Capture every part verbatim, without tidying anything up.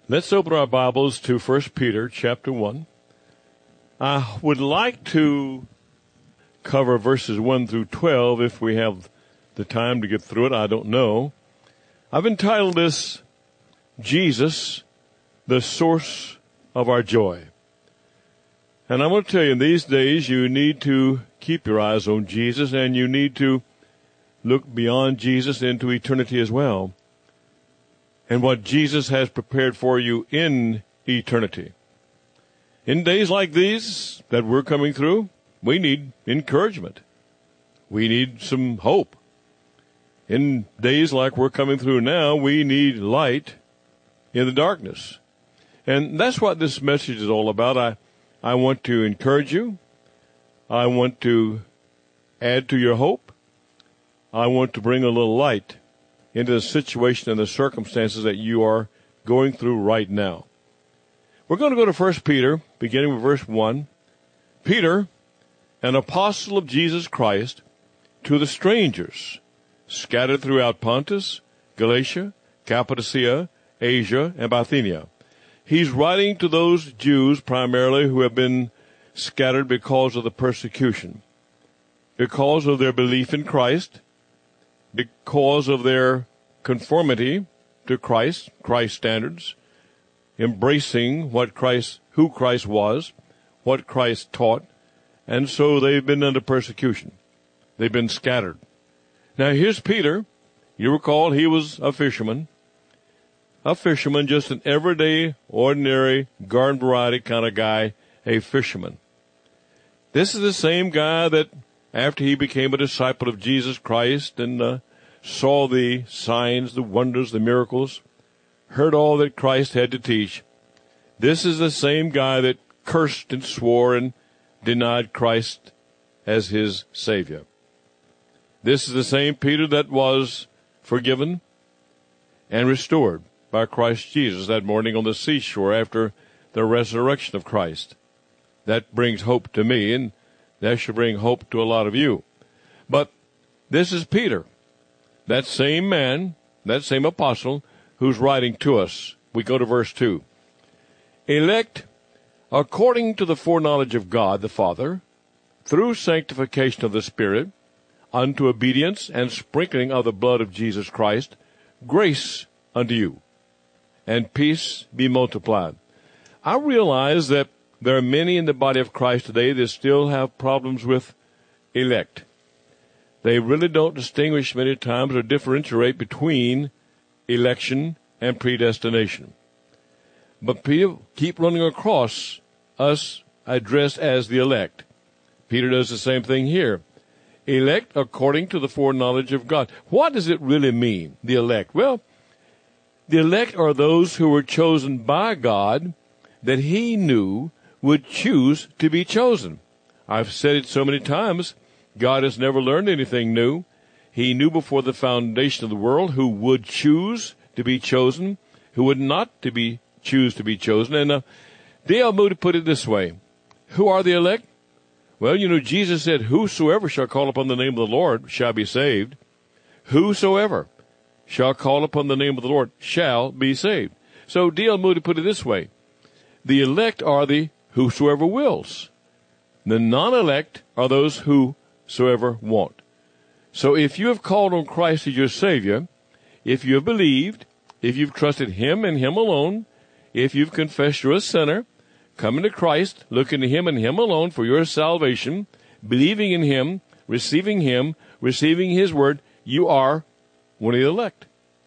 Let's open our Bibles to First Peter chapter one. I would like to cover verses one through twelve if we have the time to get through it. I don't know. I've entitled this, Jesus, the Source of Our Joy. And I'm going to tell you, in these days, you need to keep your eyes on Jesus, and you need to look beyond Jesus into eternity as well, and what Jesus has prepared for you in eternity. In days like these that we're coming through, we need encouragement. We need some hope. In days like we're coming through now, we need light in the darkness. And that's what this message is all about. I, I want to encourage you. I want to add to your hope. I want to bring a little light into the situation and the circumstances that you are going through right now. We're going to go to First Peter, beginning with verse one. Peter, an apostle of Jesus Christ, to the strangers scattered throughout Pontus, Galatia, Cappadocia, Asia, and Bithynia. He's writing to those Jews primarily who have been scattered because of the persecution, because of their belief in Christ, because of their conformity to Christ, Christ's standards, embracing what Christ, who Christ was, what Christ taught, and so they've been under persecution. They've been scattered. Now here's Peter. You recall he was a fisherman. A fisherman, just an everyday, ordinary, garden variety kind of guy, a fisherman. This is the same guy that after he became a disciple of Jesus Christ and uh, saw the signs, the wonders, the miracles, heard all that Christ had to teach, this is the same guy that cursed and swore and denied Christ as his Savior. This is the same Peter that was forgiven and restored by Christ Jesus that morning on the seashore after the resurrection of Christ. That brings hope to me, and that should bring hope to a lot of you. But this is Peter, that same man, that same apostle, who's writing to us. We go to verse two. Elect according to the foreknowledge of God the Father, through sanctification of the Spirit, unto obedience and sprinkling of the blood of Jesus Christ, grace unto you, and peace be multiplied. I realize that there are many in the body of Christ today that still have problems with elect. They really don't distinguish many times or differentiate between election and predestination. But people keep running across us addressed as the elect. Peter does the same thing here. Elect according to the foreknowledge of God. What does it really mean, the elect? Well, the elect are those who were chosen by God that he knew would choose to be chosen. I've said it so many times, God has never learned anything new. He knew before the foundation of the world who would choose to be chosen, who would not to be choose to be chosen. And uh, D L Moody put it this way. Who are the elect? Well, you know, Jesus said, whosoever shall call upon the name of the Lord shall be saved. Whosoever shall call upon the name of the Lord shall be saved. So D L Moody put it this way. The elect are the whosoever wills. The non-elect are those whosoever won't. So if you have called on Christ as your Savior, if you have believed, if you've trusted Him and Him alone, if you've confessed you're a sinner, coming to Christ, looking to Him and Him alone for your salvation, believing in Him, receiving Him, receiving His Word, you are one of the elect.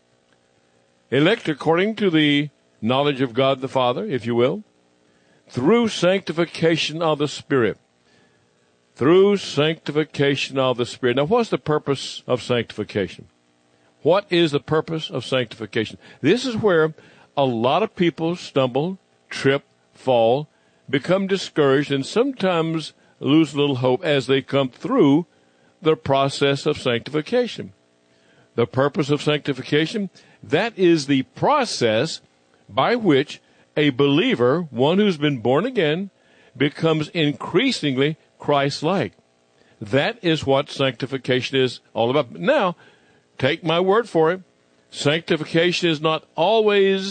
Elect according to the knowledge of God the Father, if you will, through sanctification of the Spirit. Through sanctification of the Spirit. Now, what's the purpose of sanctification? What is the purpose of sanctification? This is where a lot of people stumble, trip, fall, become discouraged, and sometimes lose a little hope as they come through the process of sanctification. The purpose of sanctification, that is the process by which a believer, one who's been born again, becomes increasingly Christ-like. That is what sanctification is all about. Now, take my word for it. Sanctification is not always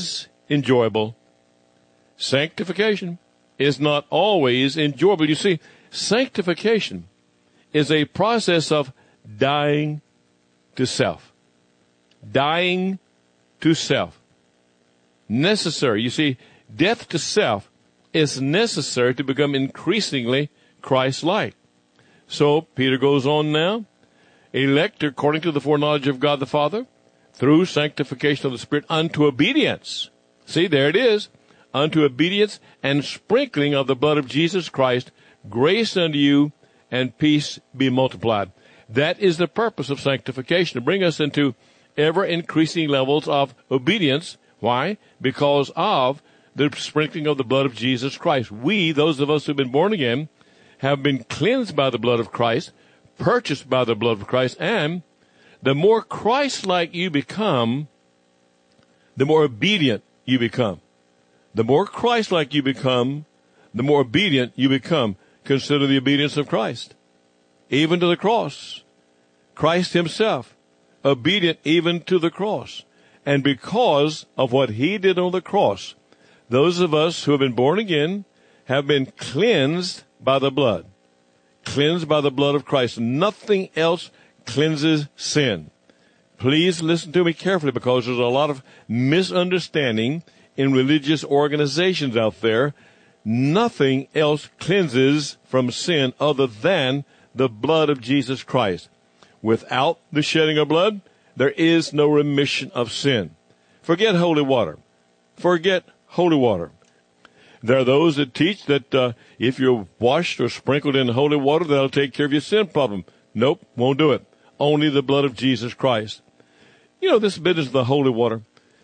enjoyable. Sanctification is not always enjoyable. You see, sanctification is a process of dying to self. Dying to self. Necessary. You see, death to self is necessary to become increasingly Christ-like. So, Peter goes on now. Elect according to the foreknowledge of God the Father, through sanctification of the Spirit, unto obedience. See, there it is. Unto obedience and sprinkling of the blood of Jesus Christ, grace unto you and peace be multiplied. That is the purpose of sanctification, to bring us into ever-increasing levels of obedience. Why? Because of the sprinkling of the blood of Jesus Christ. We, those of us who have been born again, have been cleansed by the blood of Christ, purchased by the blood of Christ, and the more Christ-like you become, the more obedient you become. The more Christ-like you become, the more obedient you become. Consider the obedience of Christ, even to the cross. Christ himself, obedient even to the cross. And because of what he did on the cross, those of us who have been born again have been cleansed by the blood. Cleansed by the blood of Christ. Nothing else cleanses sin. Please listen to me carefully, because there's a lot of misunderstanding in religious organizations out there. Nothing else cleanses from sin other than the blood of Jesus Christ. Without the shedding of blood, there is no remission of sin. Forget holy water. Forget holy water. There are those that teach that uh, if you're washed or sprinkled in holy water, that'll take care of your sin problem. Nope, won't do it. Only the blood of Jesus Christ. You know, this business of the holy water.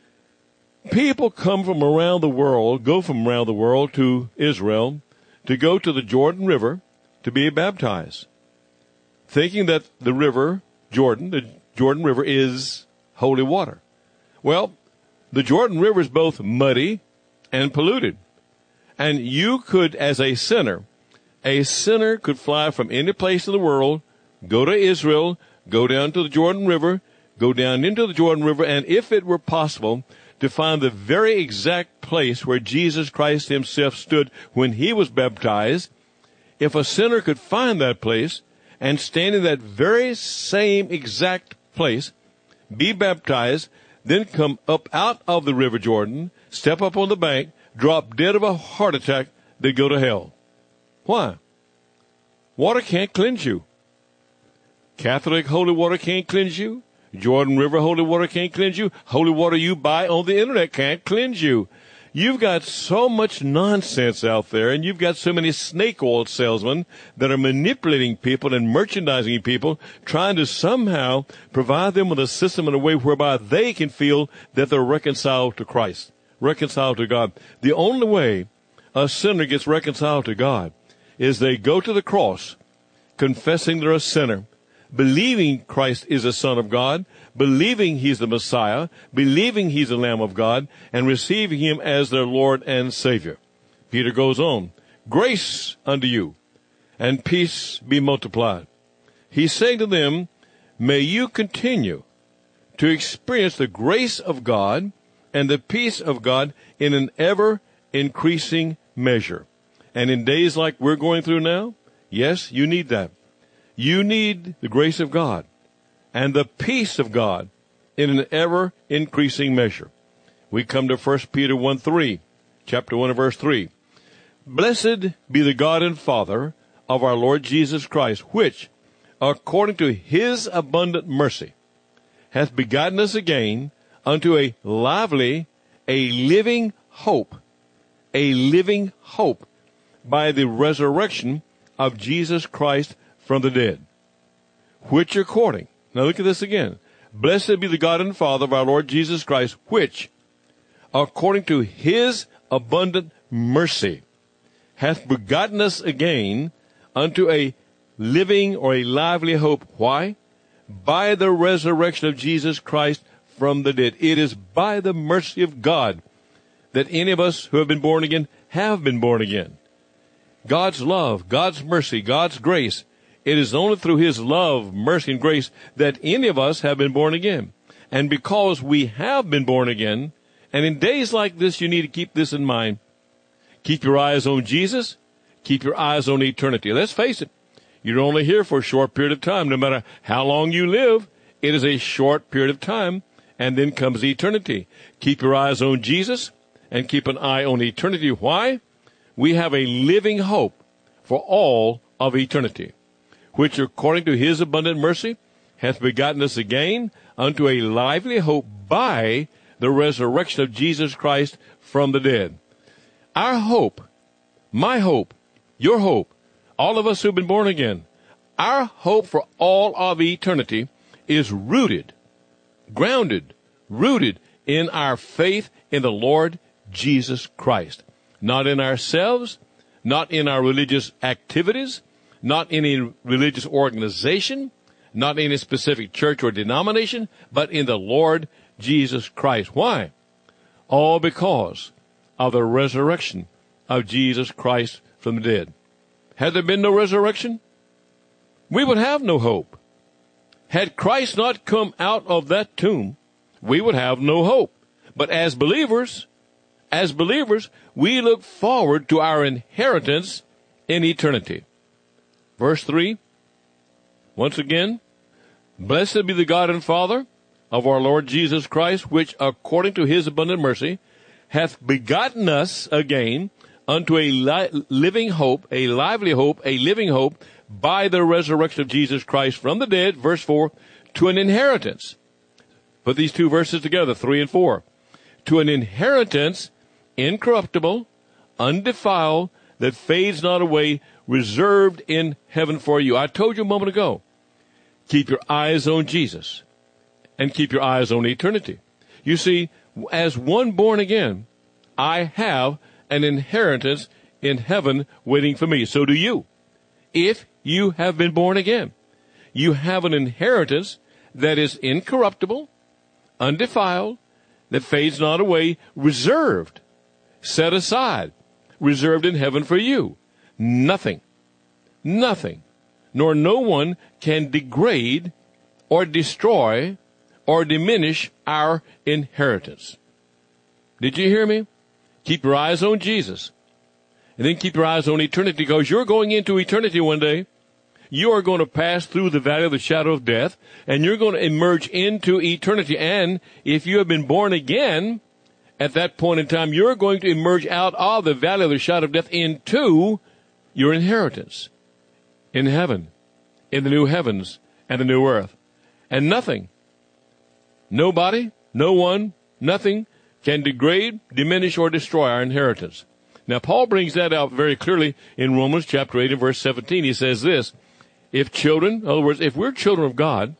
People come from around the world, go from around the world to Israel to go to the Jordan River to be baptized, thinking that the river, Jordan, the Jordan River is holy water. Well, the Jordan River is both muddy and polluted. And you could, as a sinner, a sinner could fly from any place in the world, go to Israel, go down to the Jordan River, go down into the Jordan River, and if it were possible, to find the very exact place where Jesus Christ himself stood when he was baptized, if a sinner could find that place and stand in that very same exact place, be baptized, then come up out of the River Jordan, step up on the bank, drop dead of a heart attack, they go to hell. Why? Water can't cleanse you. Catholic holy water can't cleanse you. Jordan River holy water can't cleanse you. Holy water you buy on the internet can't cleanse you. You've got so much nonsense out there, and you've got so many snake oil salesmen that are manipulating people and merchandising people, trying to somehow provide them with a system in a way whereby they can feel that they're reconciled to Christ, reconciled to God. The only way a sinner gets reconciled to God is they go to the cross, confessing they're a sinner, believing Christ is the Son of God, believing he's the Messiah, believing he's the Lamb of God, and receiving him as their Lord and Savior. Peter goes on, grace unto you, and peace be multiplied. He's saying to them, may you continue to experience the grace of God and the peace of God in an ever-increasing measure. And in days like we're going through now, yes, you need that. You need the grace of God and the peace of God in an ever-increasing measure. We come to First Peter one three, chapter one and verse three. Blessed be the God and Father of our Lord Jesus Christ, which, according to his abundant mercy, hath begotten us again unto a lively, a living hope, a living hope by the resurrection of Jesus Christ from the dead, which according, now look at this again, blessed be the God and Father of our Lord Jesus Christ, which, according to his abundant mercy, hath begotten us again unto a living or a lively hope. Why? By the resurrection of Jesus Christ from the dead. It is by the mercy of God that any of us who have been born again have been born again. God's love, God's mercy, God's grace. It is only through his love, mercy, and grace that any of us have been born again. And because we have been born again, And in days like this, you need to keep this in mind. Keep your eyes on Jesus. Keep your eyes on eternity. Let's face it, you're only here for a short period of time. No matter how long you live, it is a short period of time, and then comes eternity. Keep your eyes on Jesus and keep an eye on eternity. Why? We have a living hope for all of eternity, which according to his abundant mercy hath begotten us again unto a lively hope by the resurrection of Jesus Christ from the dead. Our hope, my hope, your hope, all of us who've been born again, our hope for all of eternity is rooted, grounded, rooted in our faith in the Lord Jesus Christ. Not in ourselves, not in our religious activities, not in a religious organization, not in a specific church or denomination, but in the Lord Jesus Christ. Why? All because of the resurrection of Jesus Christ from the dead. Had there been no resurrection, we would have no hope. Had Christ not come out of that tomb, we would have no hope. But as believers, as believers, we look forward to our inheritance in eternity. Verse three, once again, blessed be the God and Father of our Lord Jesus Christ, which according to his abundant mercy hath begotten us again unto a li- living hope, a lively hope, a living hope, by the resurrection of Jesus Christ from the dead, verse four, to an inheritance. Put these two verses together, three and four. To an inheritance incorruptible, undefiled, that fades not away, reserved in heaven for you. I told you a moment ago, keep your eyes on Jesus and keep your eyes on eternity. You see, as one born again, I have an inheritance in heaven waiting for me. So do you. If you have been born again, you have an inheritance that is incorruptible, undefiled, that fades not away, reserved, set aside, reserved in heaven for you. Nothing, nothing, nor no one can degrade or destroy or diminish our inheritance. Did you hear me? Keep your eyes on Jesus. And then keep your eyes on eternity, because you're going into eternity one day. You are going to pass through the valley of the shadow of death, and you're going to emerge into eternity. And if you have been born again, at that point in time, you're going to emerge out of the valley of the shadow of death into your inheritance in heaven, in the new heavens and the new earth. And nothing, nobody, no one, nothing can degrade, diminish, or destroy our inheritance. Now, Paul brings that out very clearly in Romans chapter eight and verse seventeen. He says this, if children, in other words, if we're children of God,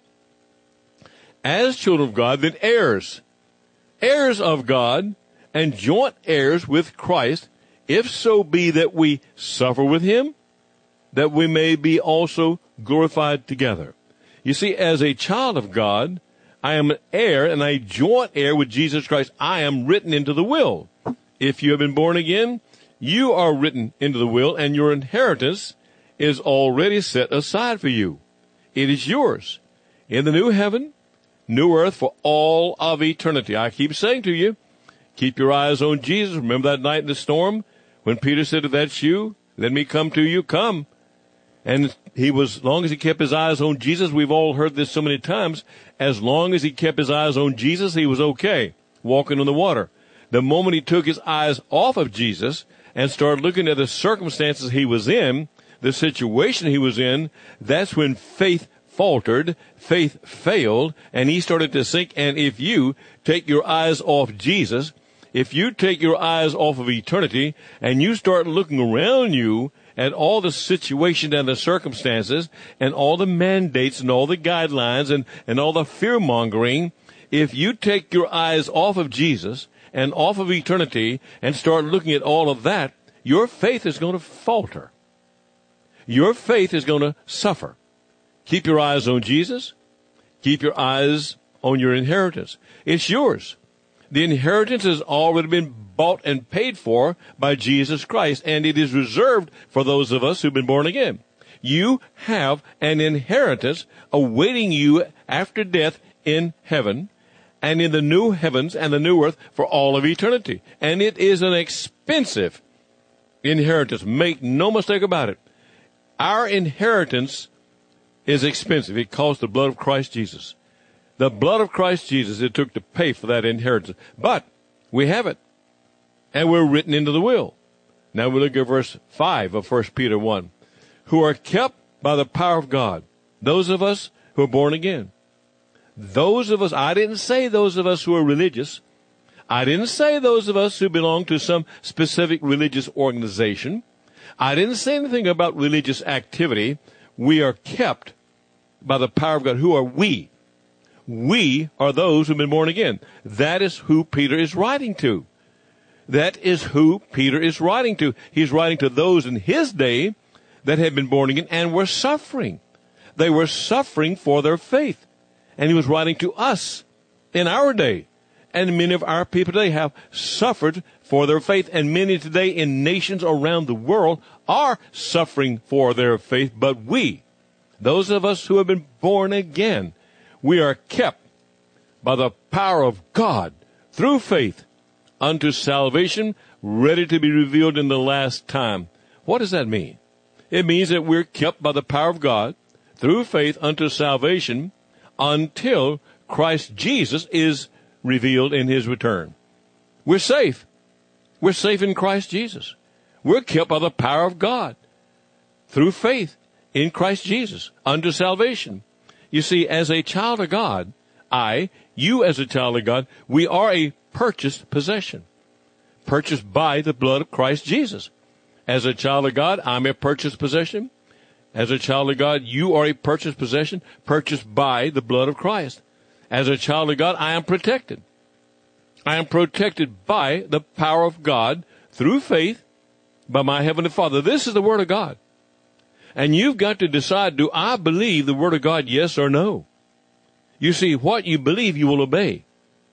as children of God, then heirs, heirs of God, and joint heirs with Christ, if so be that we suffer with him, that we may be also glorified together. You see, as a child of God, I am an heir and a joint heir with Jesus Christ. I am written into the will. If you have been born again, you are written into the will, and your inheritance is already set aside for you. It is yours in the new heaven, new earth for all of eternity. I keep saying to you, keep your eyes on Jesus. Remember that night in the storm when Peter said, if that's you, let me come to you, come. And he was, as long as he kept his eyes on Jesus, we've all heard this so many times, as long as he kept his eyes on Jesus, he was okay walking on the water. The moment he took his eyes off of Jesus and started looking at the circumstances he was in, the situation he was in, that's when faith faltered, faith failed, and he started to sink. And if you take your eyes off Jesus, if you take your eyes off of eternity, and you start looking around you at all the situation and the circumstances and all the mandates and all the guidelines and, and all the fear-mongering, if you take your eyes off of Jesus and off of eternity and start looking at all of that, your faith is going to falter. Your faith is going to suffer. Keep your eyes on Jesus. Keep your eyes on your inheritance. It's yours. The inheritance has already been bought and paid for by Jesus Christ, and it is reserved for those of us who've been born again. You have an inheritance awaiting you after death in heaven, and in the new heavens and the new earth for all of eternity. And it is an expensive inheritance. Make no mistake about it. Our inheritance is expensive. It cost the blood of Christ Jesus. The blood of Christ Jesus it took to pay for that inheritance. But we have it. And we're written into the will. Now we look at verse five of First Peter one. Who are kept by the power of God. Those of us who are born again. Those of us, I didn't say those of us who are religious. I didn't say those of us who belong to some specific religious organization. I didn't say anything about religious activity. We are kept by the power of God. Who are we? We are those who have been born again. That is who Peter is writing to. That is who Peter is writing to. He's writing to those in his day that had been born again and were suffering. They were suffering for their faith. And he was writing to us in our day. And many of our people today have suffered for their faith. And many today in nations around the world are suffering for their faith. But we, those of us who have been born again, we are kept by the power of God through faith unto salvation, ready to be revealed in the last time. What does that mean? It means that we're kept by the power of God through faith unto salvation until Christ Jesus is revealed in his return. We're safe. We're safe in Christ Jesus. We're kept by the power of God through faith in Christ Jesus unto salvation. You see, as a child of God, I, you as a child of God, we are a purchased possession, purchased by the blood of Christ Jesus. As a child of God, I'm a purchased possession. As a child of God, you are a purchased possession, purchased by the blood of Christ. As a child of God, I am protected. I am protected by the power of God through faith by my Heavenly Father. This is the Word of God. And you've got to decide, do I believe the Word of God, yes or no? You see, what you believe, you will obey.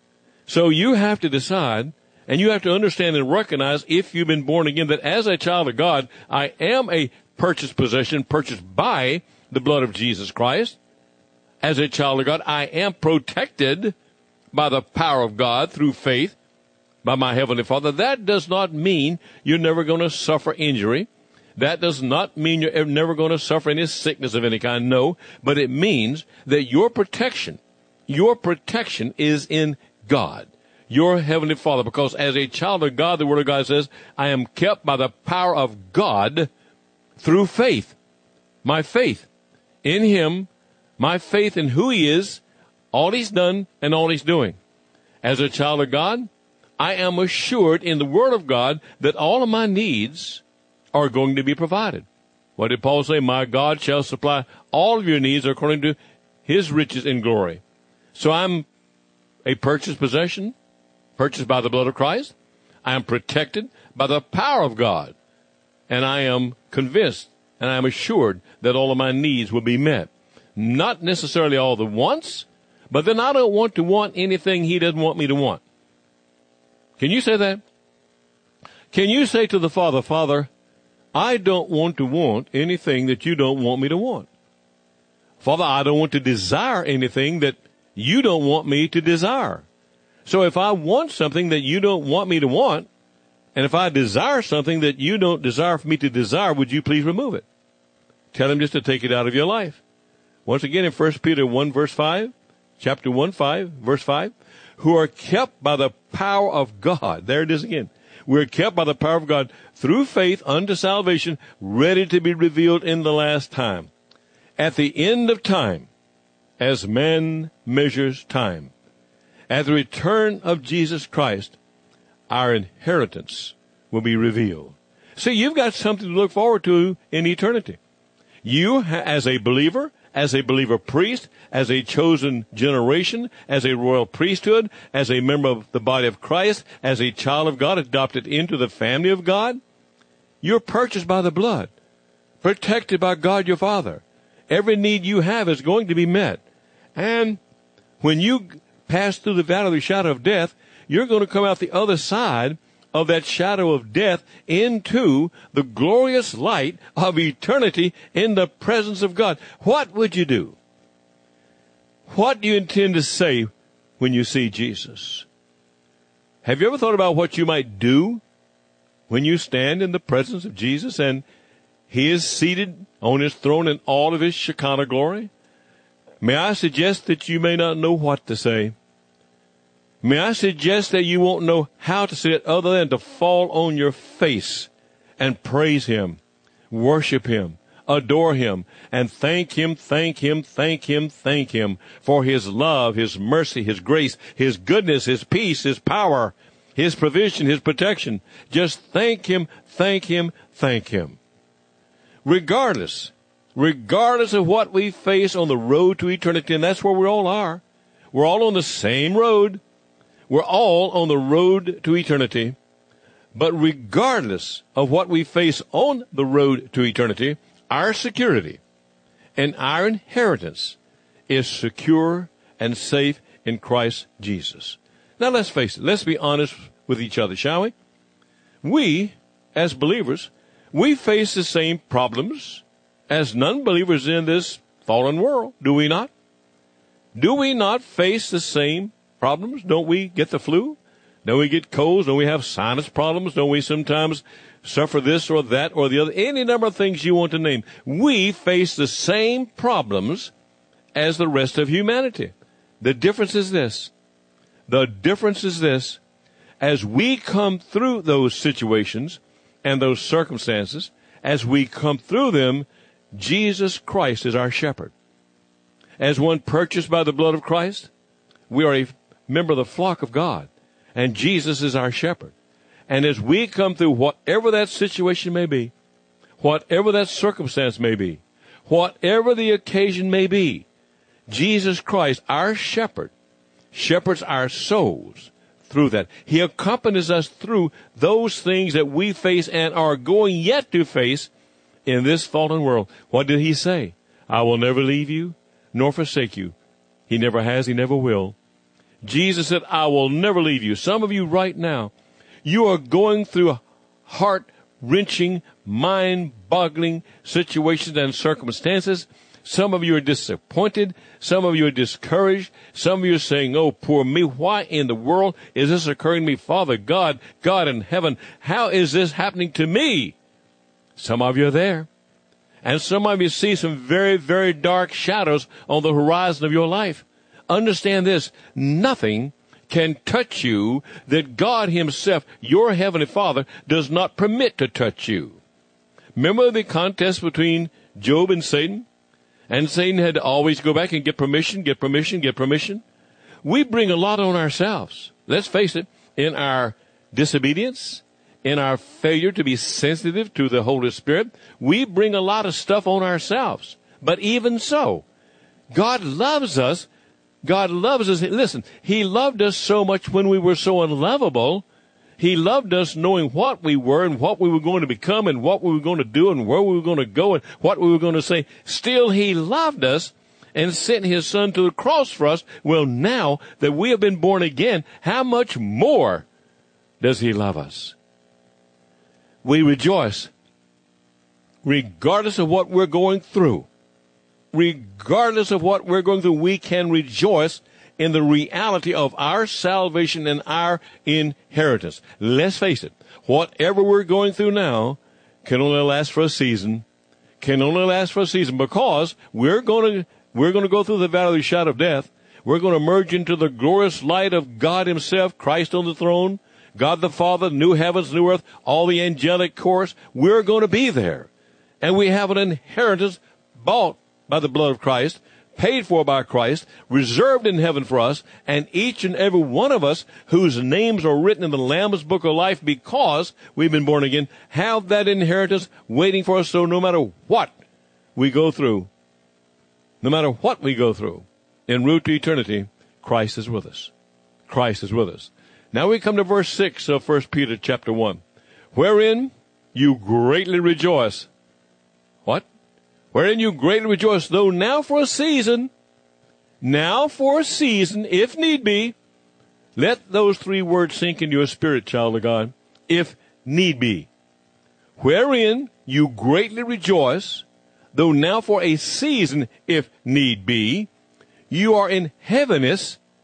So you have to decide, and you have to understand and recognize, if you've been born again, that as a child of God, I am a purchased possession, purchased by the blood of Jesus Christ. As a child of God, I am protected by the power of God through faith by my Heavenly Father. That does not mean you're never going to suffer injury. That does not mean you're never going to suffer any sickness of any kind. No, but it means that your protection, your protection is in God, your Heavenly Father, because as a child of God, the Word of God says, I am kept by the power of God through faith. My faith in Him, my faith in who He is, all He's done and all He's doing. As a child of God, I am assured in the Word of God that all of my needs are going to be provided. What did Paul say? My God shall supply all of your needs according to His riches in glory. So I'm a purchased possession, purchased by the blood of Christ. I am protected by the power of God. And I am convinced and I am assured that all of my needs will be met. Not necessarily all the wants, but then I don't want to want anything He doesn't want me to want. Can you say that? Can you say to the Father, Father, I don't want to want anything that you don't want me to want. Father, I don't want to desire anything that you don't want me to desire. So if I want something that you don't want me to want, and if I desire something that you don't desire for me to desire, would you please remove it? Tell Him just to take it out of your life. Once again, in First Peter one, verse five, chapter one, five, verse five, who are kept by the power of God. There it is again. We're kept by the power of God through faith unto salvation, ready to be revealed in the last time. At the end of time, as man measures time, at the return of Jesus Christ, our inheritance will be revealed. See, you've got something to look forward to in eternity. You, as a believer, as a believer priest, as a chosen generation, as a royal priesthood, as a member of the body of Christ, as a child of God adopted into the family of God, you're purchased by the blood, protected by God your Father. Every need you have is going to be met. And when you pass through the valley of the shadow of death, you're going to come out the other side of that shadow of death into the glorious light of eternity in the presence of God. What would you do? What do you intend to say when you see Jesus? Have you ever thought about what you might do when you stand in the presence of Jesus and he is seated on his throne in all of his Shekinah glory? May I suggest that you may not know what to say? May I suggest that you won't know how to say it other than to fall on your face and praise him, worship him, adore him, and thank him, thank him, thank him, thank him for his love, his mercy, his grace, his goodness, his peace, his power, his provision, his protection. Just thank him, thank him, thank him. Regardless, regardless of what we face on the road to eternity, and that's where we all are. We're all on the same road. We're all on the road to eternity. But regardless of what we face on the road to eternity, our security and our inheritance is secure and safe in Christ Jesus. Now let's face it. Let's be honest with each other, shall we? We, as believers, we face the same problems as non-believers in this fallen world, do we not? Do we not face the same problems? Don't we get the flu? Don't we get colds? Don't we have sinus problems? Don't we sometimes suffer this or that or the other? Any number of things you want to name. We face the same problems as the rest of humanity. The difference is this. The difference is this. As we come through those situations and those circumstances, as we come through them, Jesus Christ is our shepherd. As one purchased by the blood of Christ, we are a member of the flock of God, and Jesus is our shepherd. And as we come through whatever that situation may be, whatever that circumstance may be, whatever the occasion may be, Jesus Christ, our shepherd, shepherds our souls through that. He accompanies us through those things that we face and are going yet to face in this fallen world. What did he say? I will never leave you nor forsake you. He never has, he never will. Jesus said, I will never leave you. Some of you right now, you are going through heart-wrenching, mind-boggling situations and circumstances. Some of you are disappointed. Some of you are discouraged. Some of you are saying, oh, poor me. Why in the world is this occurring to me? Father God, God in heaven, how is this happening to me? Some of you are there. And some of you see some very, very dark shadows on the horizon of your life. Understand this, nothing can touch you that God himself, your heavenly Father, does not permit to touch you. Remember the contest between Job and Satan? And Satan had to always go back and get permission, get permission, get permission. We bring a lot on ourselves. Let's face it, in our disobedience, in our failure to be sensitive to the Holy Spirit, we bring a lot of stuff on ourselves. But even so, God loves us. God loves us. Listen, he loved us so much when we were so unlovable. He loved us knowing what we were and what we were going to become and what we were going to do and where we were going to go and what we were going to say. Still, he loved us and sent his son to the cross for us. Well, now that we have been born again, how much more does he love us? We rejoice regardless of what we're going through. Regardless of what we're going through, we can rejoice in the reality of our salvation and our inheritance. Let's face it, whatever we're going through now can only last for a season, can only last for a season because we're going to, we're going to go through the valley of the shadow of death. We're going to merge into the glorious light of God himself, Christ on the throne, God the Father, new heavens, new earth, all the angelic chorus. We're going to be there. And we have an inheritance bought by the blood of Christ, paid for by Christ, reserved in heaven for us, and each and every one of us whose names are written in the Lamb's Book of Life because we've been born again, have that inheritance waiting for us. So no matter what we go through, no matter what we go through, en route to eternity, Christ is with us. Christ is with us. Now we come to verse six of First Peter chapter one, wherein you greatly rejoice. What? Wherein you greatly rejoice, though now for a season, now for a season, if need be. Let those three words sink into your spirit, child of God. If need be. Wherein you greatly rejoice, though now for a season, if need be, you are in heaviness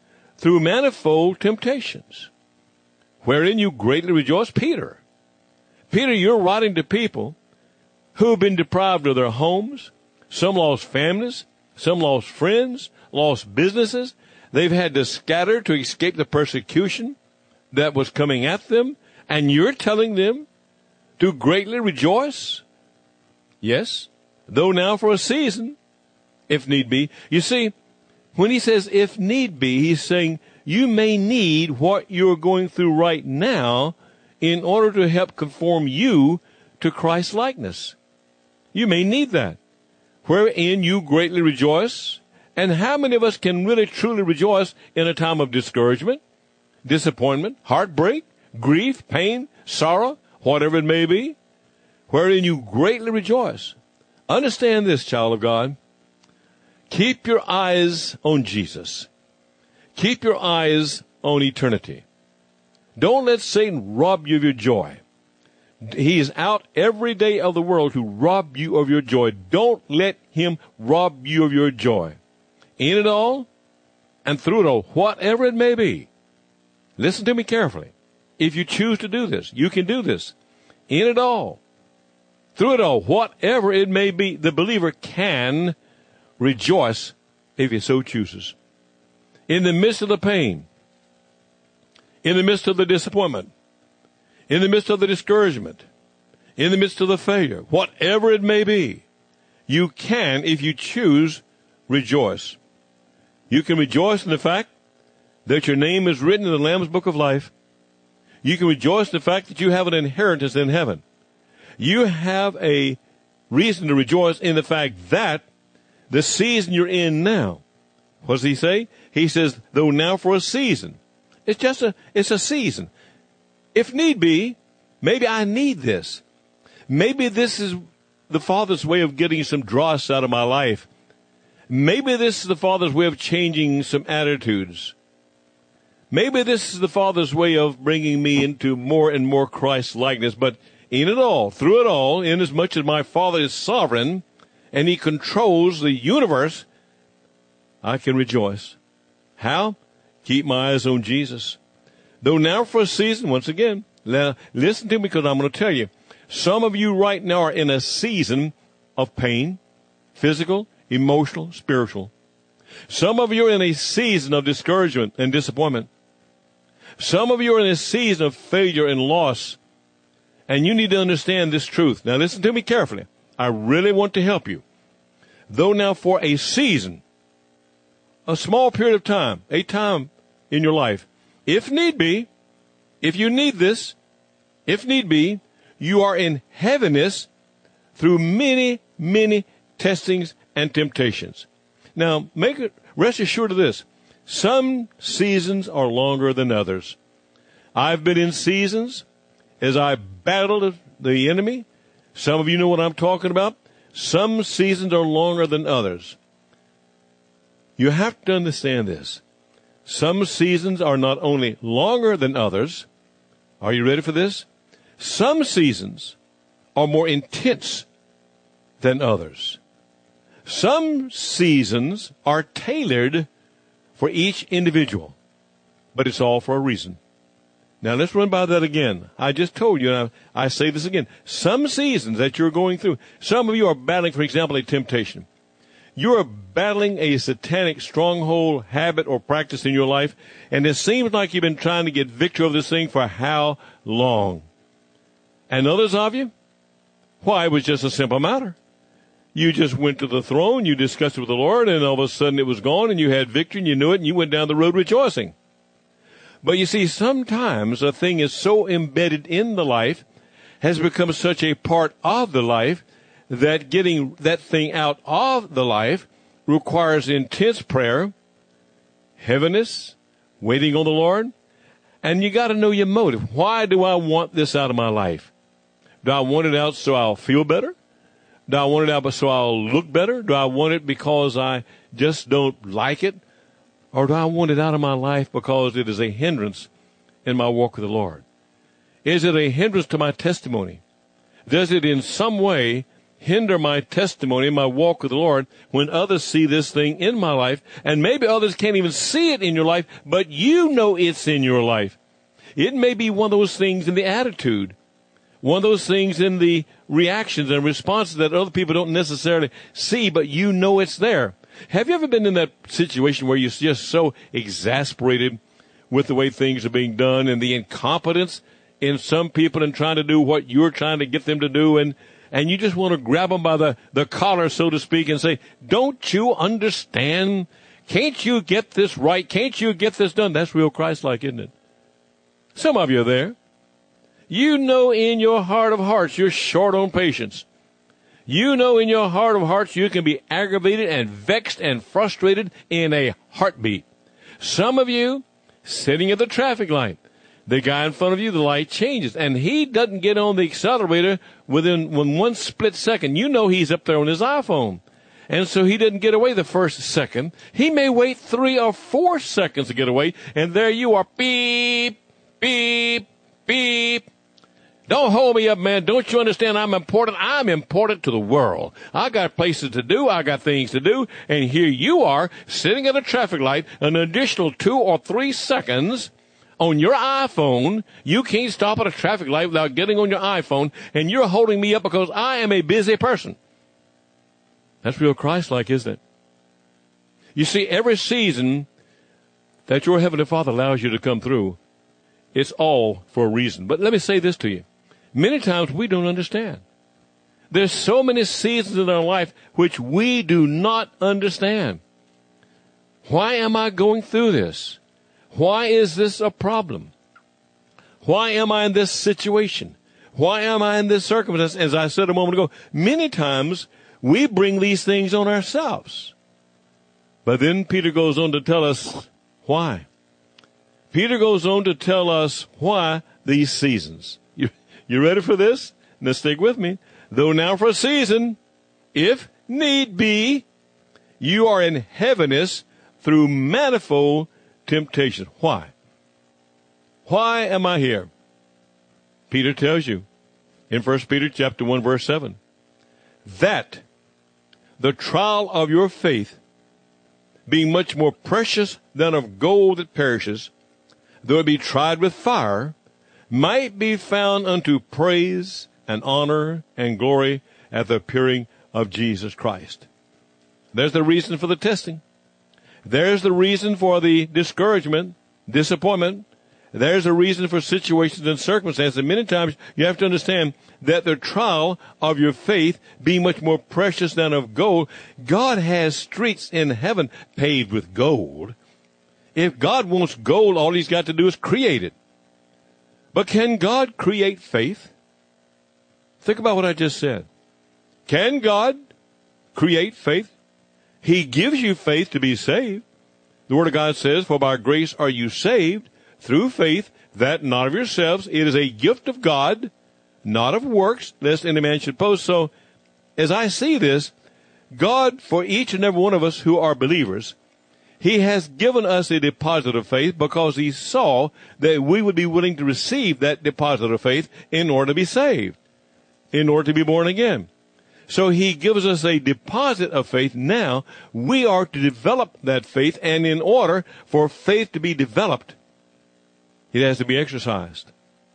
through manifold temptations, wherein you greatly rejoice. Peter, Peter, you're writing to people who have been deprived of their homes. Some lost families, some lost friends, lost businesses. They've had to scatter to escape the persecution that was coming at them. And you're telling them to greatly rejoice? Yes, though now for a season, if need be. You see, when he says if need be, he's saying you may need what you're going through right now in order to help conform you to Christ's likeness. You may need that, wherein you greatly rejoice. And how many of us can really truly rejoice in a time of discouragement, disappointment, heartbreak, grief, pain, sorrow, whatever it may be, wherein you greatly rejoice? Understand this, child of God. Keep your eyes on Jesus. Keep your eyes on eternity. Don't let Satan rob you of your joy. He is out every day of the world to rob you of your joy. Don't let him rob you of your joy. In it all and through it all, whatever it may be. Listen to me carefully. If you choose to do this, you can do this. In it all, through it all, whatever it may be, the believer can rejoice if he so chooses. In the midst of the pain, in the midst of the disappointment, in the midst of the discouragement, in the midst of the failure, whatever it may be, you can, if you choose, rejoice. You can rejoice in the fact that your name is written in the Lamb's Book of Life. You can rejoice in the fact that you have an inheritance in heaven. You have a reason to rejoice in the fact that the season you're in now, what does he say? He says, though now for a season. It's just a, it's a season. If need be, maybe I need this. Maybe this is the Father's way of getting some dross out of my life. Maybe this is the Father's way of changing some attitudes. Maybe this is the Father's way of bringing me into more and more Christ likeness. But in it all, through it all, inasmuch as my Father is sovereign and he controls the universe, I can rejoice. How? Keep my eyes on Jesus. Though now for a season, once again, now listen to me because I'm going to tell you, some of you right now are in a season of pain, physical, emotional, spiritual. Some of you are in a season of discouragement and disappointment. Some of you are in a season of failure and loss. And you need to understand this truth. Now listen to me carefully. I really want to help you. Though now for a season, a small period of time, a time in your life, if need be, if you need this, if need be, you are in heaviness through many, many testings and temptations. Now, make it, rest assured of this. Some seasons are longer than others. I've been in seasons as I battled the enemy. Some of you know what I'm talking about. Some seasons are longer than others. You have to understand this. Some seasons are not only longer than others. Are you ready for this? Some seasons are more intense than others. Some seasons are tailored for each individual, but it's all for a reason. Now let's run by that again. I just told you, and I, I say this again. Some seasons that you're going through, some of you are battling, for example, a temptation. You are battling a satanic stronghold, habit, or practice in your life, and it seems like you've been trying to get victory over this thing for how long? And others of you, why, it was just a simple matter. You just went to the throne, you discussed it with the Lord, and all of a sudden it was gone, and you had victory, and you knew it, and you went down the road rejoicing. But you see, sometimes a thing is so embedded in the life, has become such a part of the life, that getting that thing out of the life requires intense prayer, heaviness, waiting on the Lord, and you got to know your motive. Why do I want this out of my life? Do I want it out so I'll feel better? Do I want it out so I'll look better? Do I want it because I just don't like it? Or do I want it out of my life because it is a hindrance in my walk with the Lord? Is it a hindrance to my testimony? Does it in some way hinder my testimony, my walk with the Lord, when others see this thing in my life, and maybe others can't even see it in your life, but you know it's in your life. It may be one of those things in the attitude, one of those things in the reactions and responses that other people don't necessarily see, but you know it's there. Have you ever been in that situation where you're just so exasperated with the way things are being done and the incompetence in some people in trying to do what you're trying to get them to do, and and you just want to grab them by the, the collar, so to speak, and say, don't you understand? Can't you get this right? Can't you get this done? That's real Christ-like, isn't it? Some of you are there. You know in your heart of hearts you're short on patience. You know in your heart of hearts you can be aggravated and vexed and frustrated in a heartbeat. Some of you, sitting at the traffic light, the guy in front of you, the light changes, and he doesn't get on the accelerator within, within one split second. You know he's up there on his iPhone. And so he didn't get away the first second. He may wait three or four seconds to get away, and there you are, beep, beep, beep. Don't hold me up, man. Don't you understand I'm important? I'm important to the world. I got places to do. I got things to do. And here you are sitting at a traffic light an additional two or three seconds on your iPhone. You can't stop at a traffic light without getting on your iPhone, and you're holding me up because I am a busy person. That's real Christ-like, isn't it? You see, every season that your Heavenly Father allows you to come through, it's all for a reason. But let me say this to you. Many times we don't understand. There's so many seasons in our life which we do not understand. Why am I going through this? Why is this a problem? Why am I in this situation? Why am I in this circumstance? As I said a moment ago, many times we bring these things on ourselves. But then Peter goes on to tell us why. Peter goes on to tell us why these seasons. You, you ready for this? Now stick with me. Though now for a season, if need be, you are in heaviness through manifold temptation. Why? Why am I here? Peter tells you in First Peter chapter one, verse seven, that the trial of your faith, being much more precious than of gold that perishes, though it be tried with fire, might be found unto praise and honor and glory at the appearing of Jesus Christ. There's the reason for the testing. There's the reason for the discouragement, disappointment. There's a reason for situations and circumstances. And many times you have to understand that the trial of your faith being much more precious than of gold, God has streets in heaven paved with gold. If God wants gold, all he's got to do is create it. But can God create faith? Think about what I just said. Can God create faith? He gives you faith to be saved. The Word of God says, for by grace are you saved through faith, that not of yourselves. It is a gift of God, not of works, lest any man should boast. So, as I see this, God, for each and every one of us who are believers, he has given us a deposit of faith because he saw that we would be willing to receive that deposit of faith in order to be saved, in order to be born again. So he gives us a deposit of faith. Now we are to develop that faith, and in order for faith to be developed, it has to be exercised.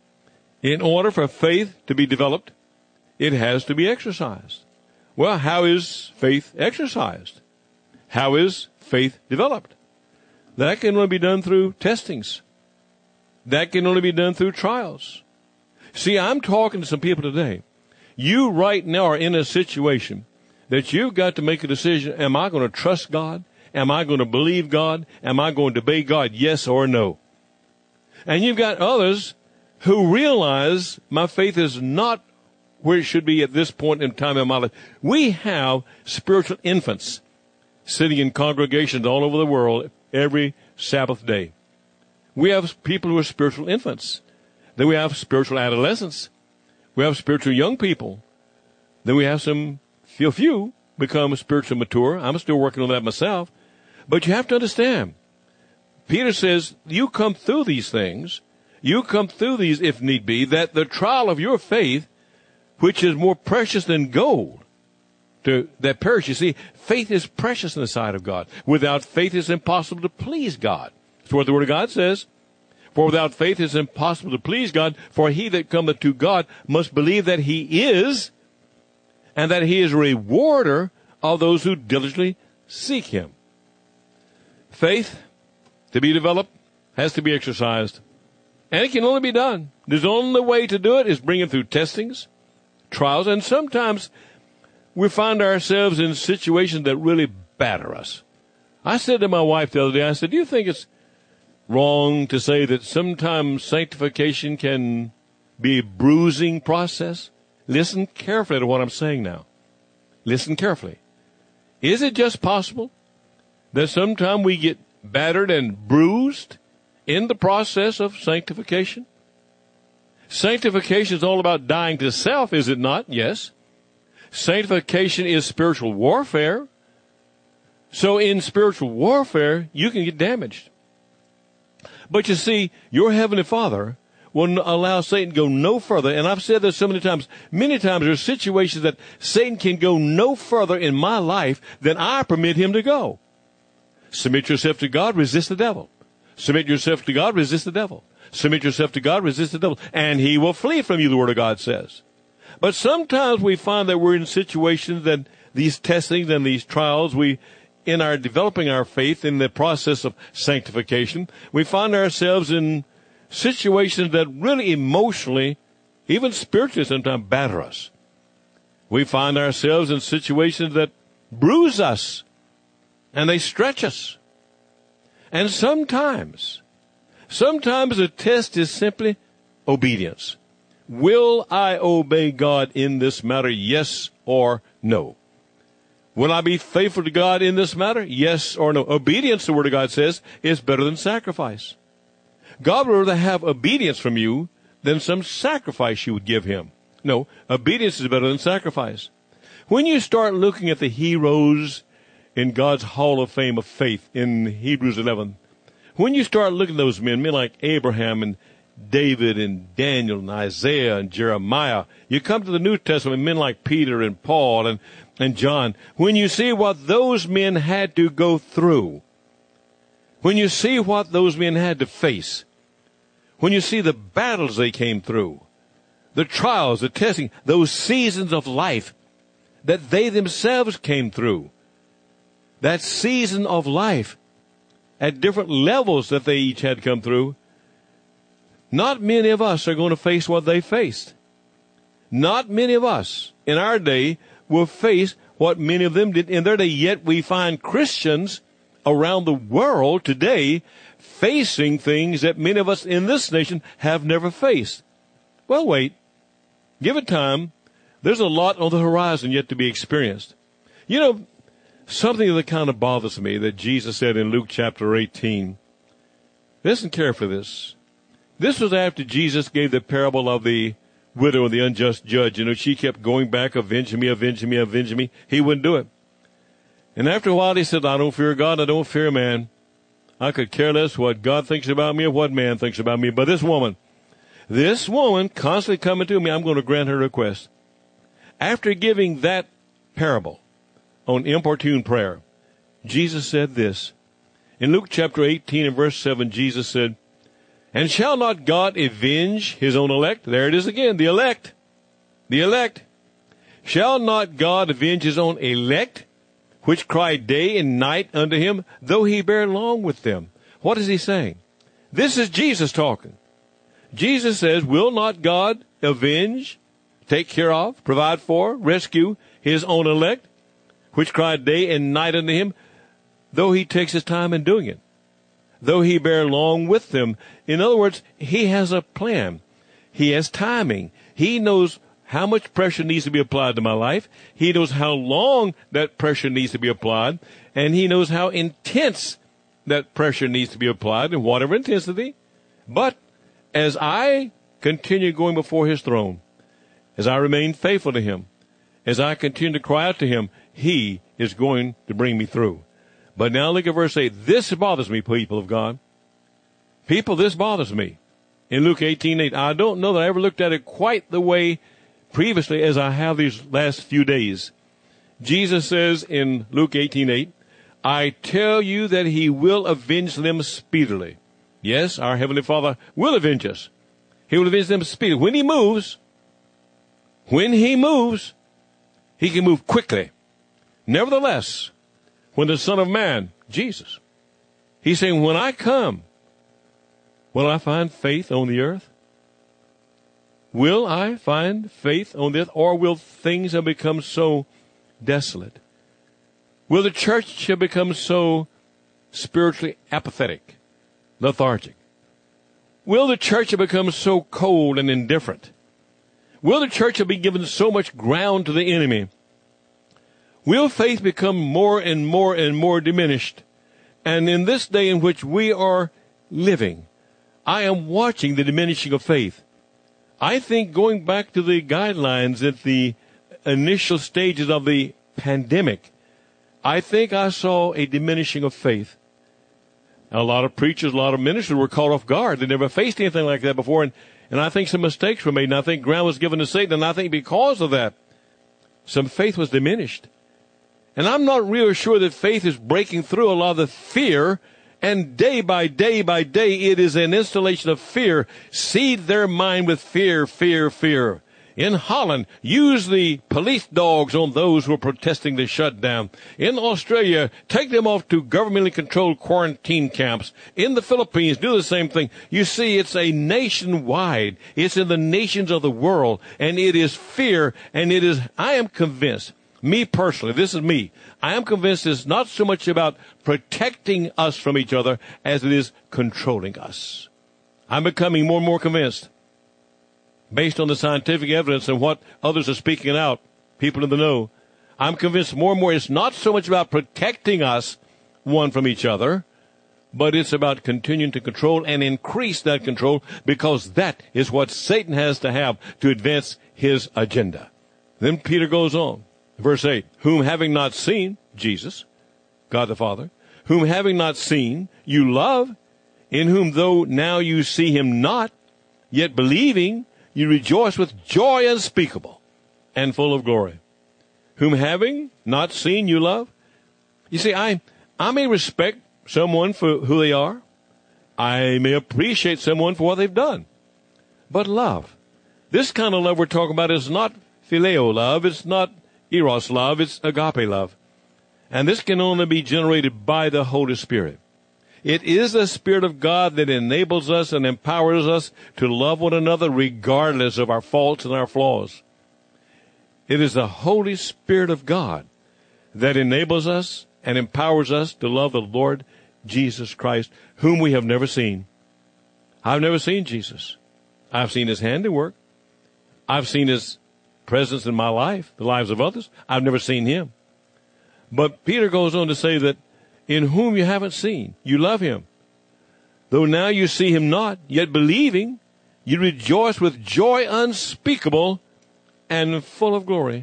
In order for faith to be developed, it has to be exercised. Well, how is faith exercised? How is faith developed? That can only be done through testings. That can only be done through trials. See, I'm talking to some people today. You right now are in a situation that you've got to make a decision. Am I going to trust God? Am I going to believe God? Am I going to obey God? Yes or no? And you've got others who realize my faith is not where it should be at this point in time in my life. We have spiritual infants sitting in congregations all over the world every Sabbath day. We have people who are spiritual infants. Then we have spiritual adolescents. We have spiritual young people. Then we have some few, few become spiritual mature. I'm still working on that myself. But you have to understand, Peter says, you come through these things, you come through these if need be, that the trial of your faith, which is more precious than gold. to that perish. You see, faith is precious in the sight of God. Without faith, it's impossible to please God. That's what the Word of God says. For without faith, it's impossible to please God. For he that cometh to God must believe that he is, and that he is a rewarder of those who diligently seek him. Faith, to be developed, has to be exercised. And it can only be done. There's only way to do it is bring it through testings, trials, and sometimes we find ourselves in situations that really batter us. I said to my wife the other day, I said, do you think it's wrong to say that sometimes sanctification can be a bruising process? Listen carefully to what I'm saying now. Listen carefully. Is it just possible that sometimes we get battered and bruised in the process of sanctification? Sanctification is all about dying to self, is it not? Yes. Sanctification is spiritual warfare. So in spiritual warfare, you can get damaged. But you see, your Heavenly Father will allow Satan to go no further. And I've said this so many times. Many times there are situations that Satan can go no further in my life than I permit him to go. Submit yourself to God, resist the devil. Submit yourself to God, resist the devil. Submit yourself to God, resist the devil. And he will flee from you, the Word of God says. But sometimes we find that we're in situations that these testings and these trials, we, in our developing our faith in the process of sanctification, we find ourselves in situations that really emotionally, even spiritually sometimes batter us. We find ourselves in situations that bruise us and they stretch us. And sometimes, sometimes the test is simply obedience. Will I obey God in this matter, yes or no? Will I be faithful to God in this matter, yes or no? Obedience, the Word of God says, is better than sacrifice. God would rather have obedience from you than some sacrifice you would give him. No, obedience is better than sacrifice. When you start looking at the heroes in God's Hall of Fame of faith in Hebrews eleven, when you start looking at those men, men like Abraham and David and Daniel and Isaiah and Jeremiah, you come to the New Testament, men like Peter and Paul and, and John, when you see what those men had to go through, when you see what those men had to face, when you see the battles they came through, the trials, the testing, those seasons of life that they themselves came through, that season of life at different levels that they each had come through, not many of us are going to face what they faced. Not many of us in our day will face what many of them did in their day, yet we find Christians around the world today facing things that many of us in this nation have never faced. Well, wait. Give it time. There's a lot on the horizon yet to be experienced. You know, something that kind of bothers me that Jesus said in Luke chapter eighteen. Listen carefully to this. This was after Jesus gave the parable of the widow and the unjust judge. You know, she kept going back, avenging me, avenging me, avenging me. He wouldn't do it. And after a while he said, I don't fear God, I don't fear man. I could care less what God thinks about me or what man thinks about me. But this woman, this woman constantly coming to me, I'm going to grant her request. After giving that parable on importune prayer, Jesus said this. In Luke chapter eighteen and verse seven, Jesus said, and shall not God avenge his own elect? There it is again, the elect. The elect. Shall not God avenge his own elect, which cry day and night unto him, though he bear long with them? What is he saying? This is Jesus talking. Jesus says, will not God avenge, take care of, provide for, rescue his own elect, which cry day and night unto him, though he takes his time in doing it? Though he bear long with them. In other words, he has a plan. He has timing. He knows how much pressure needs to be applied to my life. He knows how long that pressure needs to be applied. And he knows how intense that pressure needs to be applied in whatever intensity. But as I continue going before his throne, as I remain faithful to him, as I continue to cry out to him, he is going to bring me through. But now look at verse eight. This bothers me, people of God. People, this bothers me. In Luke eighteen eight, I don't know that I ever looked at it quite the way previously as I have these last few days. Jesus says in Luke eighteen eight, I tell you that he will avenge them speedily. Yes, our Heavenly Father will avenge us. He will avenge them speedily. When he moves, when he moves, he can move quickly. Nevertheless, when the Son of Man, Jesus, he's saying, when I come, will I find faith on the earth? Will I find faith on the earth? Or will things have become so desolate? Will the church have become so spiritually apathetic, lethargic? Will the church have become so cold and indifferent? Will the church have been given so much ground to the enemy? Will faith become more and more and more diminished? And in this day in which we are living, I am watching the diminishing of faith. I think going back to the guidelines at the initial stages of the pandemic, I think I saw a diminishing of faith. A lot of preachers, a lot of ministers were caught off guard. They never faced anything like that before, and, and I think some mistakes were made, and I think ground was given to Satan, and I think because of that, some faith was diminished. And I'm not really sure that faith is breaking through a lot of the fear, and day by day by day, it is an installation of fear. Seed their mind with fear, fear, fear. In Holland, use the police dogs on those who are protesting the shutdown. In Australia, take them off to governmentally controlled quarantine camps. In the Philippines, do the same thing. You see, it's a nationwide. It's in the nations of the world, and it is fear, and it is, I am convinced, me personally, this is me, I am convinced it's not so much about protecting us from each other as it is controlling us. I'm becoming more and more convinced, based on the scientific evidence and what others are speaking out, people in the know, I'm convinced more and more it's not so much about protecting us one from each other, but it's about continuing to control and increase that control, because that is what Satan has to have to advance his agenda. Then Peter goes on, verse eight, whom having not seen, Jesus, God the Father, whom having not seen, you love, in whom though now you see him not, yet believing, you rejoice with joy unspeakable and full of glory. Whom having not seen, you love. You see, I, I may respect someone for who they are. I may appreciate someone for what they've done. But love, this kind of love we're talking about is not phileo love. It's not eros love. It's agape love. And this can only be generated by the Holy Spirit. It is the Spirit of God that enables us and empowers us to love one another regardless of our faults and our flaws. It is the Holy Spirit of God that enables us and empowers us to love the Lord Jesus Christ, whom we have never seen. I've never seen Jesus. I've seen his handiwork. I've seen his presence in my life, the lives of others. I've never seen him. But Peter goes on to say that in whom you haven't seen, you love him. Though now you see him not, yet believing, you rejoice with joy unspeakable and full of glory.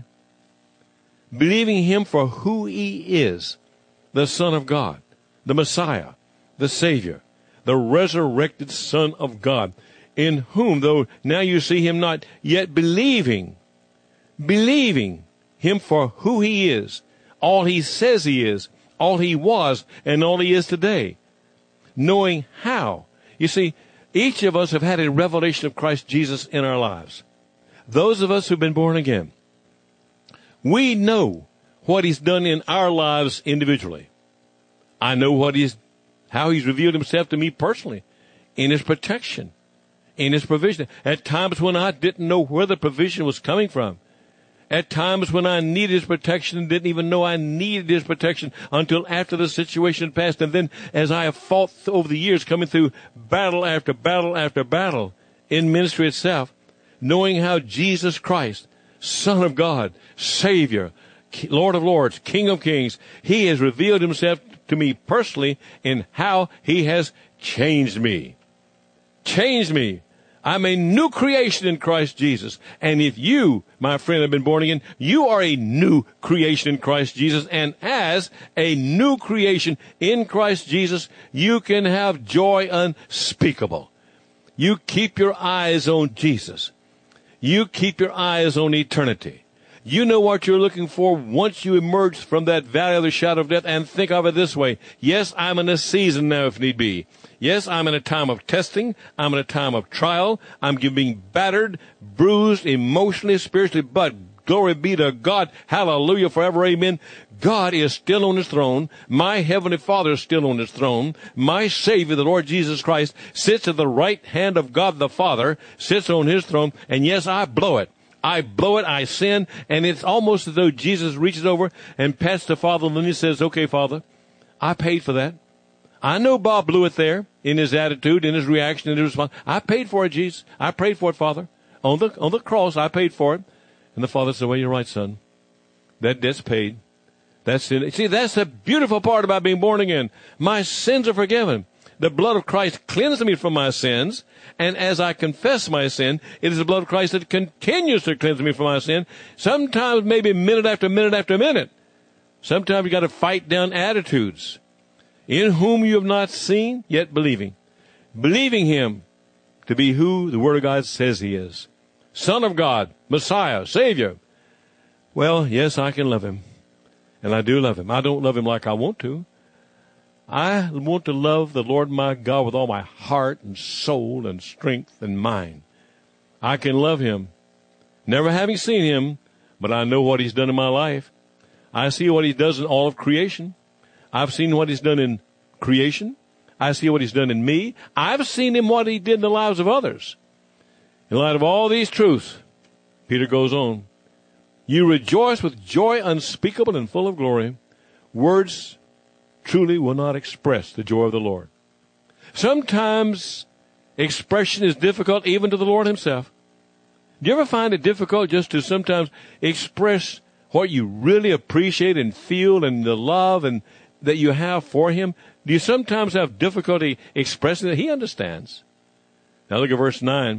Believing him for who he is, the Son of God, the Messiah, the Savior, the resurrected Son of God, in whom, though now you see him not, yet believing, believing him for who he is, all he says he is, all he was, and all he is today. Knowing how. You see, each of us have had a revelation of Christ Jesus in our lives. Those of us who've been born again, we know what he's done in our lives individually. I know what he's, how he's revealed himself to me personally, in his protection, in his provision. At times when I didn't know where the provision was coming from. At times when I needed his protection and didn't even know I needed his protection until after the situation passed. And then as I have fought over the years, coming through battle after battle after battle in ministry itself, knowing how Jesus Christ, Son of God, Savior, Lord of Lords, King of Kings, he has revealed himself to me personally in how he has changed me. Changed me. I'm a new creation in Christ Jesus. And if you, my friend, have been born again, you are a new creation in Christ Jesus. And as a new creation in Christ Jesus, you can have joy unspeakable. You keep your eyes on Jesus. You keep your eyes on eternity. You know what you're looking for once you emerge from that valley of the shadow of death, and think of it this way. Yes, I'm in a season now if need be. Yes, I'm in a time of testing. I'm in a time of trial. I'm being battered, bruised, emotionally, spiritually, but glory be to God. Hallelujah forever. Amen. God is still on his throne. My heavenly Father is still on his throne. My Savior, the Lord Jesus Christ, sits at the right hand of God the Father, sits on his throne. And yes, I blow it. I blow it, I sin, and it's almost as though Jesus reaches over and pats the Father, and then he says, okay, Father, I paid for that. I know Bob blew it there in his attitude, in his reaction, in his response. I paid for it, Jesus. I prayed for it, Father. On the, on the cross, I paid for it. And the Father said, well, you're right, son. That debt's paid. That's it. See, that's the beautiful part about being born again. My sins are forgiven. The blood of Christ cleanses me from my sins, and as I confess my sin, it is the blood of Christ that continues to cleanse me from my sin, sometimes maybe minute after minute after minute. Sometimes you've got to fight down attitudes. In whom you have not seen, yet believing. Believing him to be who the Word of God says he is. Son of God, Messiah, Savior. Well, yes, I can love him, and I do love him. I don't love him like I want to. I want to love the Lord my God with all my heart and soul and strength and mind. I can love him, never having seen him, but I know what he's done in my life. I see what he does in all of creation. I've seen what he's done in creation. I see what he's done in me. I've seen him what he did in the lives of others. In light of all these truths, Peter goes on, you rejoice with joy unspeakable and full of glory. Words truly will not express the joy of the Lord. Sometimes expression is difficult even to the Lord himself. Do you ever find it difficult just to sometimes express what you really appreciate and feel and the love and that you have for him? Do you sometimes have difficulty expressing it? He understands. Now look at verse nine.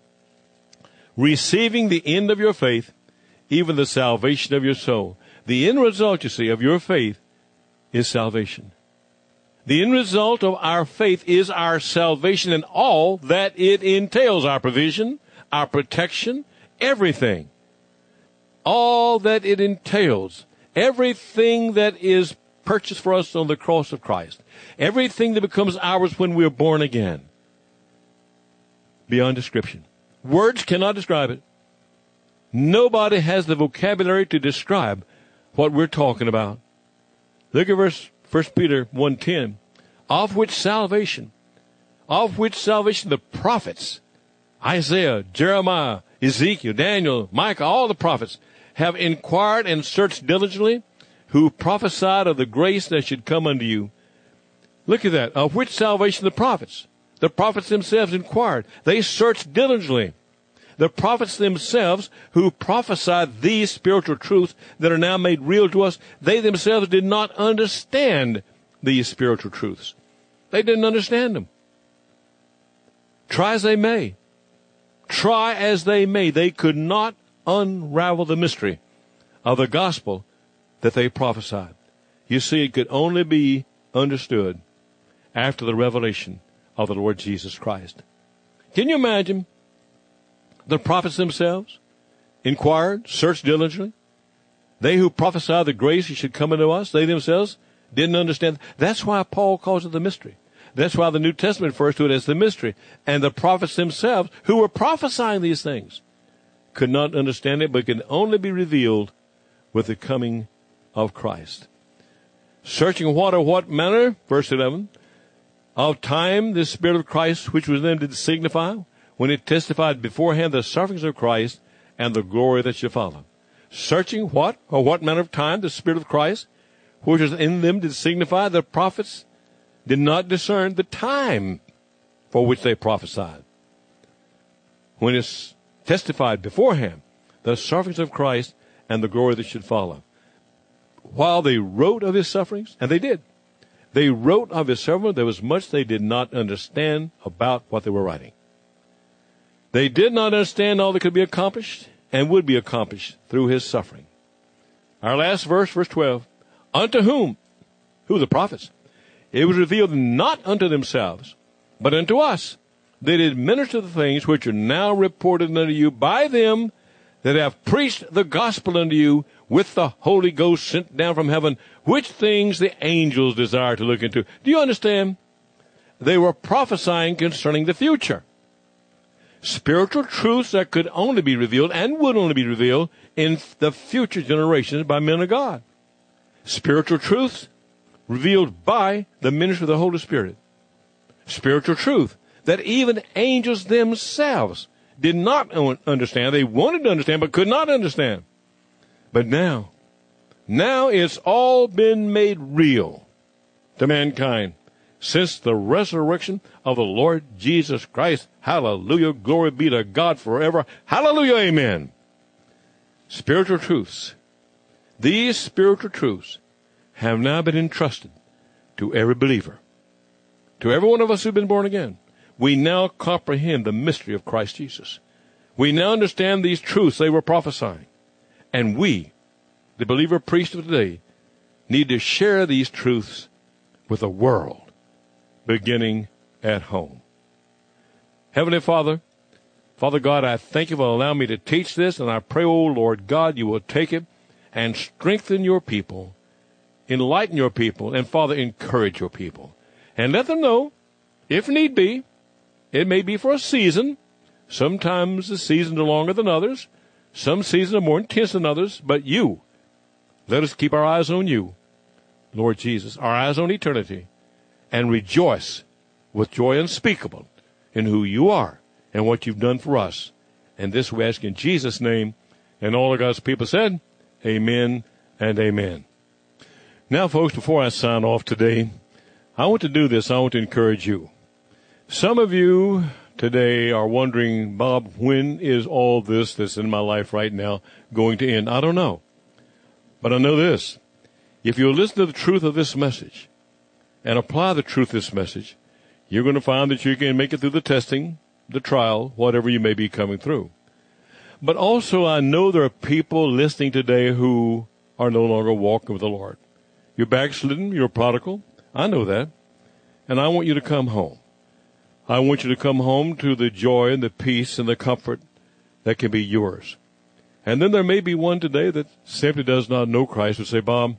Receiving the end of your faith, even the salvation of your soul. The end result, you see, of your faith is salvation. The end result of our faith is our salvation and all that it entails, our provision, our protection, everything. All that it entails, everything that is purchased for us on the cross of Christ, everything that becomes ours when we are born again, beyond description. Words cannot describe it. Nobody has the vocabulary to describe what we're talking about. Look at verse First Peter one ten. Of which salvation, of which salvation the prophets, Isaiah, Jeremiah, Ezekiel, Daniel, Micah, all the prophets have inquired and searched diligently, who prophesied of the grace that should come unto you. Look at that. Of which salvation the prophets. The prophets themselves inquired. They searched diligently. The prophets themselves who prophesied these spiritual truths that are now made real to us, they themselves did not understand these spiritual truths. They didn't understand them. Try as they may. Try as they may. They could not unravel the mystery of the gospel that they prophesied. You see, it could only be understood after the revelation of the Lord Jesus Christ. Can you imagine? The prophets themselves inquired, searched diligently. They who prophesied the grace that should come into us, they themselves didn't understand. That's why Paul calls it the mystery. That's why the New Testament refers to it as the mystery. And the prophets themselves, who were prophesying these things, could not understand it, but can only be revealed with the coming of Christ. Searching what or what manner, verse eleven, of time the Spirit of Christ, which was then did signify, when it testified beforehand the sufferings of Christ and the glory that should follow. Searching what or what manner of time the Spirit of Christ, which was in them, did signify, the prophets did not discern the time for which they prophesied. When it's testified beforehand the sufferings of Christ and the glory that should follow. While they wrote of his sufferings, and they did, they wrote of his sufferings, there was much they did not understand about what they were writing. They did not understand all that could be accomplished and would be accomplished through his suffering. Our last verse, verse twelve. Unto whom? Who? The prophets. It was revealed not unto themselves, but unto us. They did minister the things which are now reported unto you by them that have preached the gospel unto you with the Holy Ghost sent down from heaven, which things the angels desire to look into. Do you understand? They were prophesying concerning the future. Spiritual truths that could only be revealed and would only be revealed in the future generations by men of God. Spiritual truths revealed by the ministry of the Holy Spirit. Spiritual truth that even angels themselves did not understand. They wanted to understand but could not understand. But now, now it's all been made real to mankind since the resurrection of the Lord Jesus Christ. Hallelujah. Glory be to God forever. Hallelujah. Amen. Spiritual truths. These spiritual truths have now been entrusted to every believer. To every one of us who've been born again. We now comprehend the mystery of Christ Jesus. We now understand these truths they were prophesying. And we, the believer priest of today, need to share these truths with the world, beginning at home. Heavenly Father, Father God, I thank you for allowing me to teach this, and I pray, oh Lord God, you will take it and strengthen your people, enlighten your people, and Father, encourage your people. And let them know, if need be, it may be for a season. Sometimes the seasons are longer than others. Some seasons are more intense than others. But you, let us keep our eyes on you, Lord Jesus, our eyes on eternity, and rejoice with joy unspeakable in who you are and what you've done for us. And this we ask in Jesus' name. And all of God's people said, amen and amen. Now, folks, before I sign off today, I want to do this. I want to encourage you. Some of you today are wondering, Bob, when is all this that's in my life right now going to end? I don't know. But I know this. If you'll listen to the truth of this message and apply the truth of this message, you're going to find that you can make it through the testing, the trial, whatever you may be coming through. But also I know there are people listening today who are no longer walking with the Lord. You're backslidden, you're prodigal. I know that. And I want you to come home. I want you to come home to the joy and the peace and the comfort that can be yours. And then there may be one today that simply does not know Christ, who say, Bob,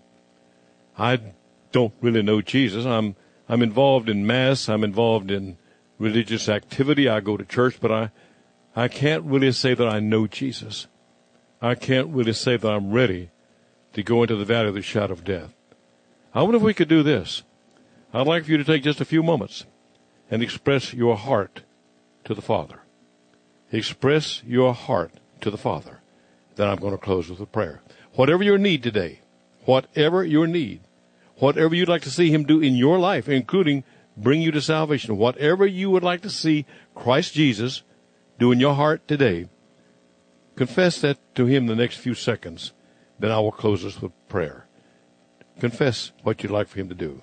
I don't really know Jesus. I'm I'm involved in mass. I'm involved in religious activity. I go to church, but I, I can't really say that I know Jesus. I can't really say that I'm ready to go into the valley of the shadow of death. I wonder if we could do this. I'd like for you to take just a few moments and express your heart to the Father. Express your heart to the Father. Then I'm going to close with a prayer. Whatever your need today, whatever your need, whatever you'd like to see him do in your life, including bring you to salvation, whatever you would like to see Christ Jesus do in your heart today, confess that to him the next few seconds. Then I will close this with prayer. Confess what you'd like for him to do.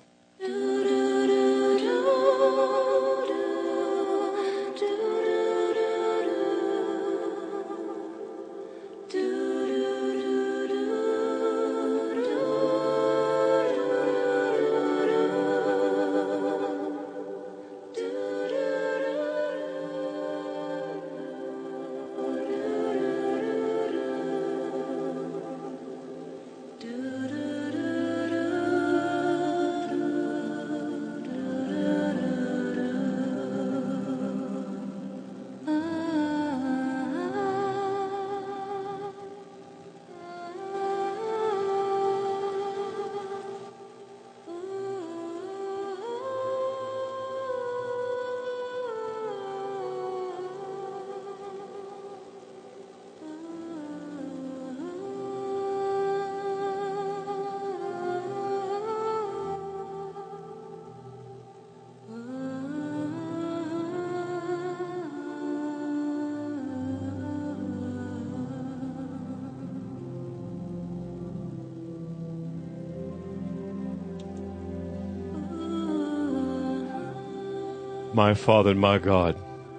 My Father and my God.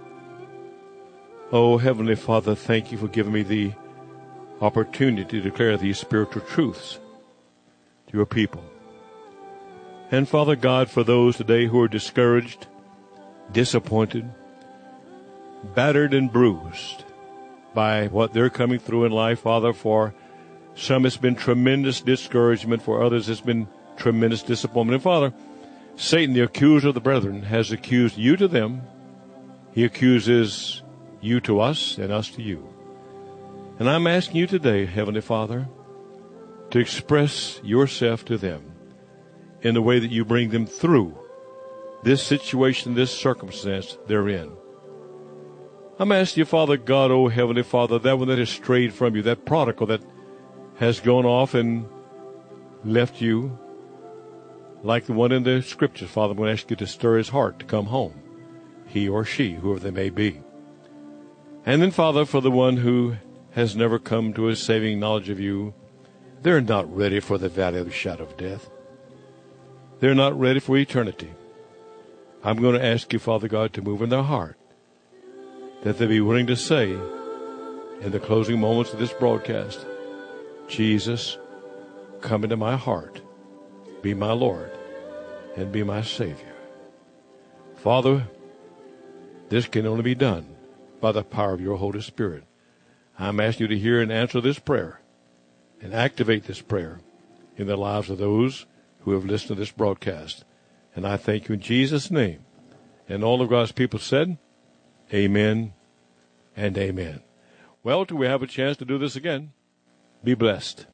Oh, Heavenly Father, thank you for giving me the opportunity to declare these spiritual truths to your people. And Father God, for those today who are discouraged, disappointed, battered and bruised, by what they're coming through in life, Father. For some it's been tremendous discouragement. For others it's been tremendous disappointment. And Father, Satan, the accuser of the brethren, has accused you to them. He accuses you to us and us to you. And I'm asking you today, Heavenly Father, to express yourself to them in the way that you bring them through this situation, this circumstance they're in. I'm asking you, Father God, oh Heavenly Father, that one that has strayed from you, that prodigal that has gone off and left you, like the one in the scriptures, Father, I'm going to ask you to stir his heart to come home, he or she, whoever they may be. And then, Father, for the one who has never come to a saving knowledge of you, they're not ready for the valley of the shadow of death. They're not ready for eternity. I'm going to ask you, Father God, to move in their heart, that they be willing to say in the closing moments of this broadcast, Jesus, come into my heart, be my Lord, and be my Savior. Father, this can only be done by the power of your Holy Spirit. I'm asking you to hear and answer this prayer and activate this prayer in the lives of those who have listened to this broadcast. And I thank you in Jesus' name. And all of God's people said, amen and amen. Well, till we have a chance to do this again, be blessed.